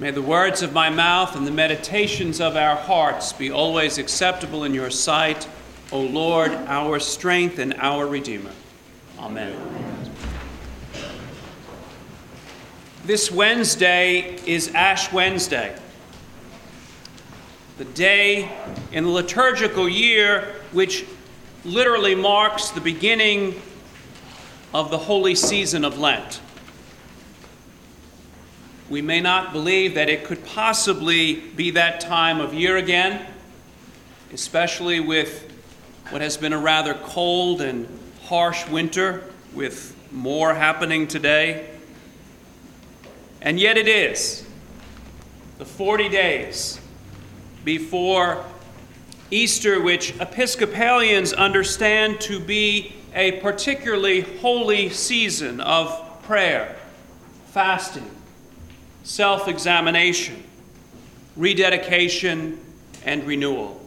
May the words of my mouth and the meditations of our hearts be always acceptable in your sight, O Lord, our strength and our Redeemer. Amen. This Wednesday is Ash Wednesday, the day in the liturgical year which literally marks the beginning of the holy season of Lent. We may not believe that it could possibly be that time of year again, especially with what has been a rather cold and harsh winter, with more happening today. And yet it is the 40 days before Easter, which Episcopalians understand to be a particularly holy season of prayer, fasting, self-examination, rededication, and renewal.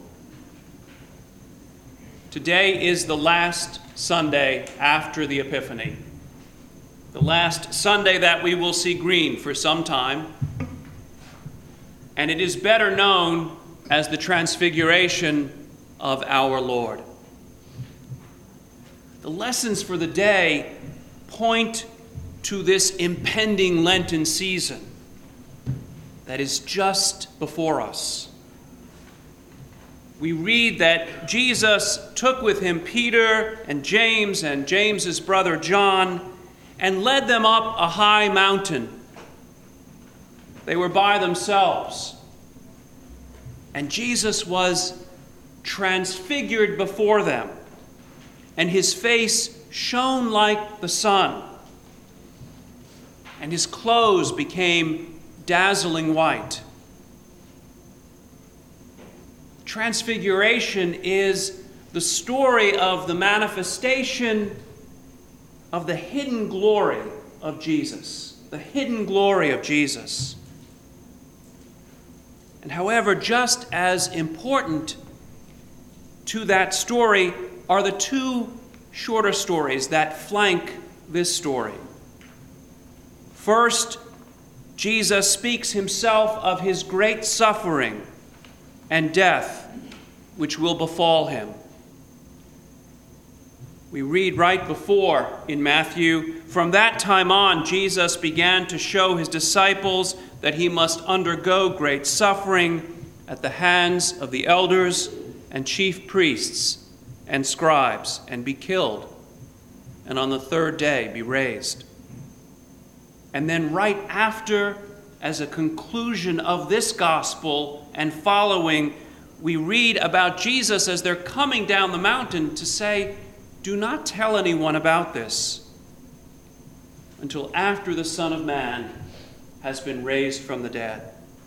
Today is the last Sunday after the Epiphany, the last Sunday that we will see green for some time, and it is better known as the Transfiguration of our Lord. The lessons for the day point to this impending Lenten season that is just before us. We read that Jesus took with him Peter and James's brother John and led them up a high mountain. They were by themselves. And Jesus was transfigured before them, and his face shone like the sun, and his clothes became dazzling white. Transfiguration is the story of the manifestation of the hidden glory of Jesus, the hidden glory of Jesus. And however, just as important to that story are the two shorter stories that flank this story. First, Jesus speaks himself of his great suffering and death which will befall him. We read right before in Matthew, "From that time on, Jesus began to show his disciples that he must undergo great suffering at the hands of the elders and chief priests and scribes, and be killed, and on the third day be raised." And then right after, as a conclusion of this gospel and following, we read about Jesus as they're coming down the mountain to say, "Do not tell anyone about this until after the Son of Man has been raised from the dead."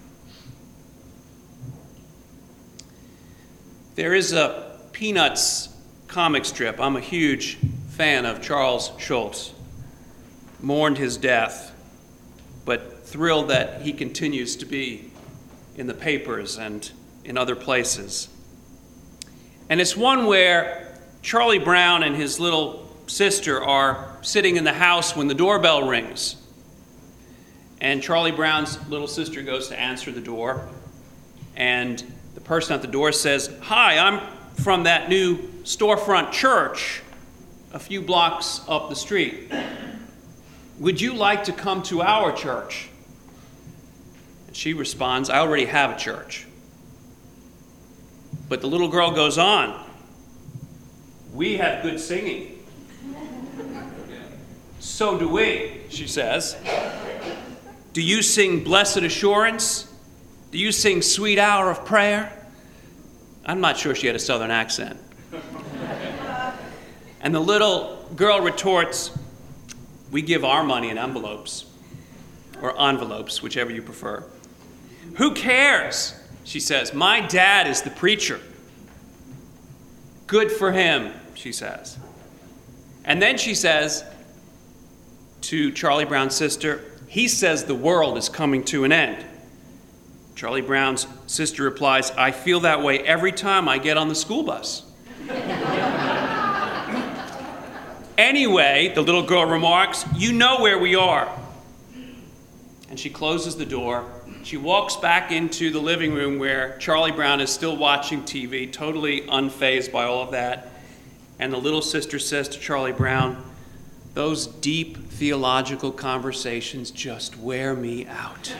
There is a Peanuts comic strip. I'm a huge fan of Charles Schulz. Mourned his death, but thrilled that he continues to be in the papers and in other places. And it's one where Charlie Brown and his little sister are sitting in the house when the doorbell rings. And Charlie Brown's little sister goes to answer the door, and the person at the door says, "Hi, I'm from that new storefront church a few blocks up the street. Would you like to come to our church?" And she responds, "I already have a church." But the little girl goes on, "We have good singing." "So do we," she says. "Do you sing Blessed Assurance? Do you sing Sweet Hour of Prayer?" I'm not sure she had a southern accent. And the little girl retorts, "We give our money in envelopes," or envelopes, whichever you prefer. "Who cares?" she says. "My dad is the preacher." "Good for him," she says. And then she says to Charlie Brown's sister, "He says the world is coming to an end." Charlie Brown's sister replies, "I feel that way every time I get on the school bus." "Anyway," the little girl remarks, "you know where we are." and she closes the door. She walks back into the living room where Charlie Brown is still watching TV, totally unfazed by all of that. And the little sister says to Charlie Brown, "Those deep theological conversations just wear me out."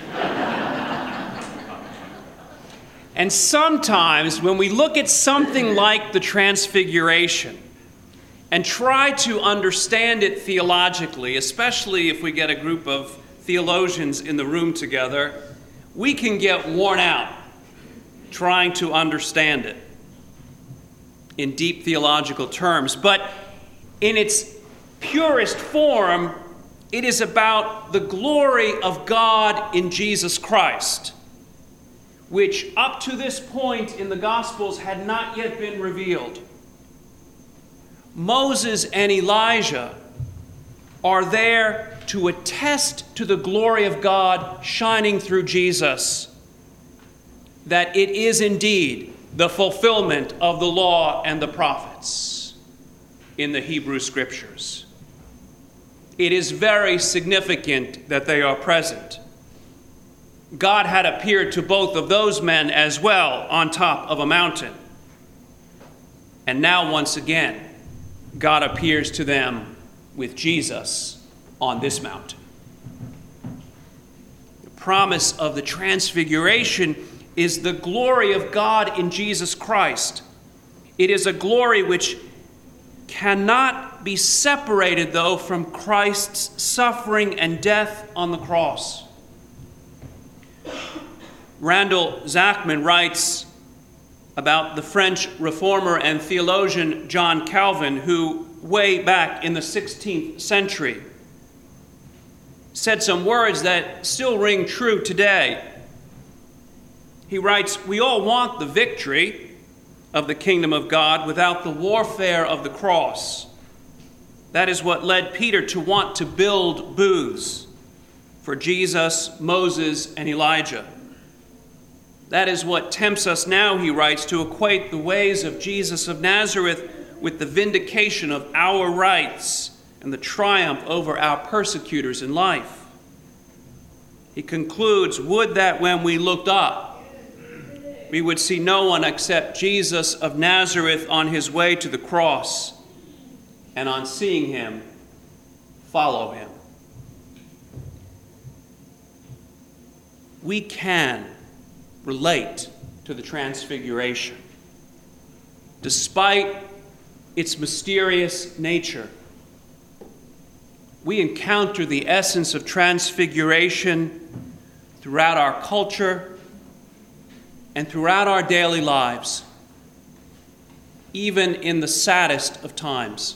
And sometimes when we look at something like the Transfiguration and try to understand it theologically, especially if we get a group of theologians in the room together, we can get worn out trying to understand it in deep theological terms. But in its purest form, it is about the glory of God in Jesus Christ, which up to this point in the Gospels had not yet been revealed. Moses and Elijah are there to attest to the glory of God shining through Jesus, that it is indeed the fulfillment of the law and the prophets in the Hebrew Scriptures. It is very significant that they are present. God had appeared to both of those men as well on top of a mountain. And now, once again, God appears to them with Jesus on this mountain. The promise of the Transfiguration is the glory of God in Jesus Christ. It is a glory which cannot be separated, though, from Christ's suffering and death on the cross. Randall Zachman writes about the French reformer and theologian John Calvin, who way back in the 16th century said some words that still ring true today. He writes, "We all want the victory of the kingdom of God without the warfare of the cross. That is what led Peter to want to build booths for Jesus, Moses, and Elijah. That is what tempts us now," he writes, "to equate the ways of Jesus of Nazareth with the vindication of our rights and the triumph over our persecutors in life." He concludes, "Would that when we looked up, we would see no one except Jesus of Nazareth on his way to the cross, and on seeing him, follow him." We can relate to the Transfiguration. Despite its mysterious nature, we encounter the essence of Transfiguration throughout our culture and throughout our daily lives, even in the saddest of times.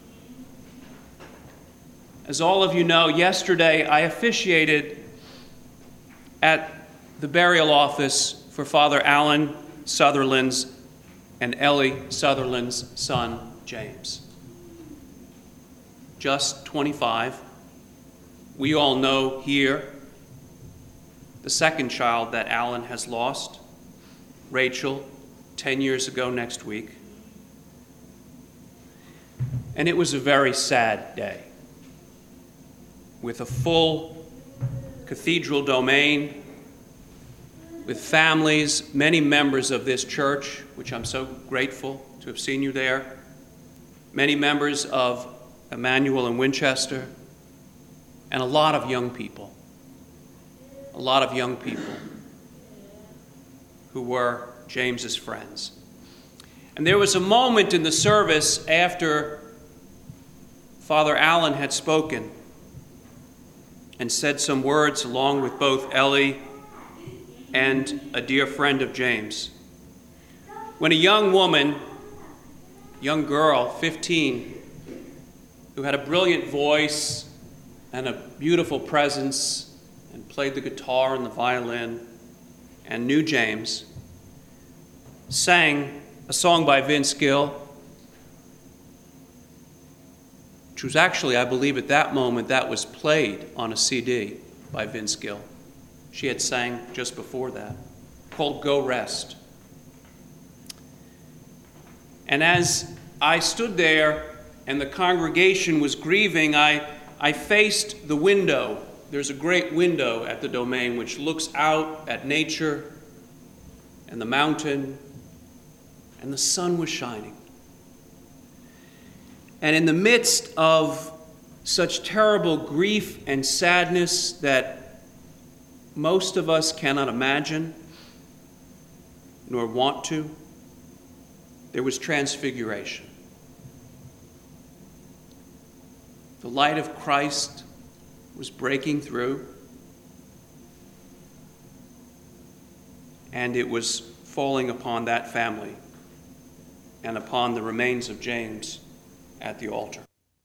As all of you know, yesterday I officiated at the burial office for Father Alan Sutherland's and Ellie Sutherland's son, James. Just 25. We all know here the second child that Alan has lost, Rachel, 10 years ago next week. And it was a very sad day, with a full cathedral domain, with families, many members of this church, which I'm so grateful to have seen you there, many members of Emmanuel and Winchester, and a lot of young people who were James's friends. And there was a moment in the service after Father Allen had spoken and said some words along with both Ellie and a dear friend of James, when a young girl, 15, who had a brilliant voice and a beautiful presence and played the guitar and the violin and knew James, sang a song by Vince Gill, which was actually, I believe at that moment, that was played on a CD by Vince Gill. She had sang just before that, called Go Rest. And as I stood there and the congregation was grieving, I faced the window there's a great window at the domain which looks out at nature and the mountain, and the sun was shining. And in the midst of such terrible grief and sadness that most of us cannot imagine nor want to, there was transfiguration. The light of Christ was breaking through, and it was falling upon that family and upon the remains of James at the altar.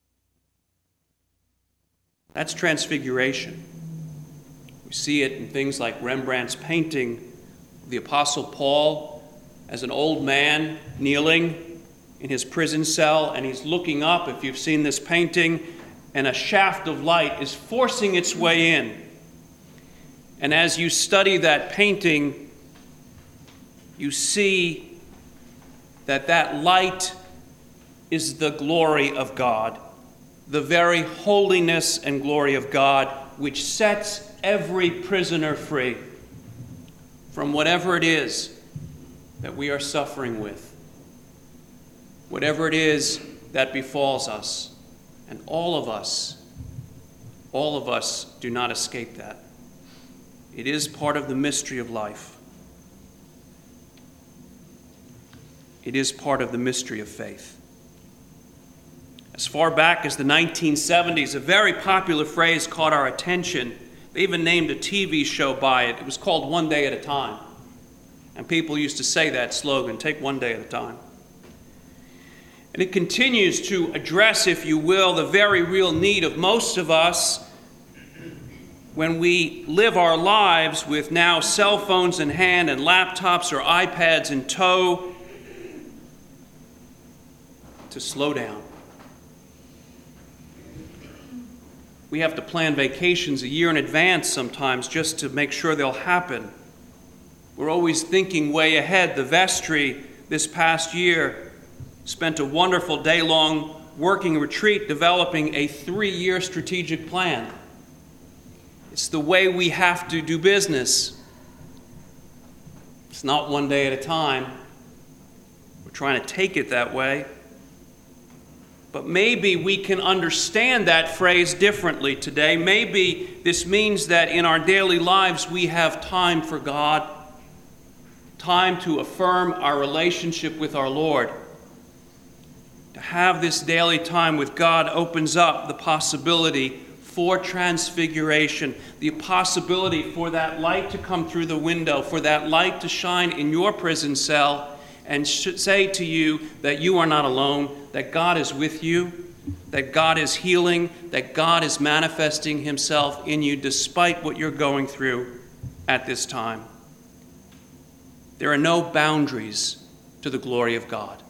That's transfiguration. We see it in things like Rembrandt's painting of the Apostle Paul as an old man kneeling in his prison cell, and he's looking up, if you've seen this painting, and a shaft of light is forcing its way in. And as you study that painting, you see that light is the glory of God, the very holiness and glory of God, which sets every prisoner free from whatever it is that we are suffering with, whatever it is that befalls us. And all of us do not escape that. It is part of the mystery of life. It is part of the mystery of faith. As far back as the 1970s, a very popular phrase caught our attention. They even named a TV show by it. It was called One Day at a Time. And people used to say that slogan, take one day at a time. And it continues to address, if you will, the very real need of most of us when we live our lives with now cell phones in hand and laptops or iPads in tow, to slow down. We have to plan vacations a year in advance sometimes just to make sure they'll happen. We're always thinking way ahead. The vestry this past year spent a wonderful day-long working retreat developing a 3-year strategic plan. It's the way we have to do business. It's not one day at a time. We're trying to take it that way. But maybe we can understand that phrase differently today. Maybe this means that in our daily lives we have time for God, time to affirm our relationship with our Lord. To have this daily time with God opens up the possibility for transfiguration, the possibility for that light to come through the window, for that light to shine in your prison cell and say to you that you are not alone, that God is with you, that God is healing, that God is manifesting himself in you despite what you're going through at this time. There are no boundaries to the glory of God.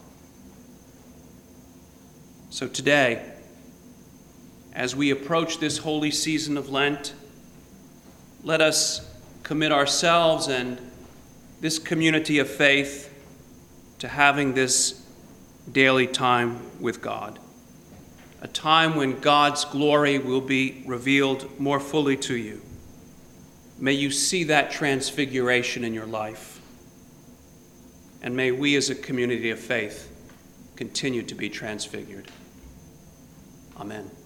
So today, as we approach this holy season of Lent, let us commit ourselves and this community of faith to having this daily time with God, a time when God's glory will be revealed more fully to you. May you see that transfiguration in your life, and may we as a community of faith continue to be transfigured. Amen.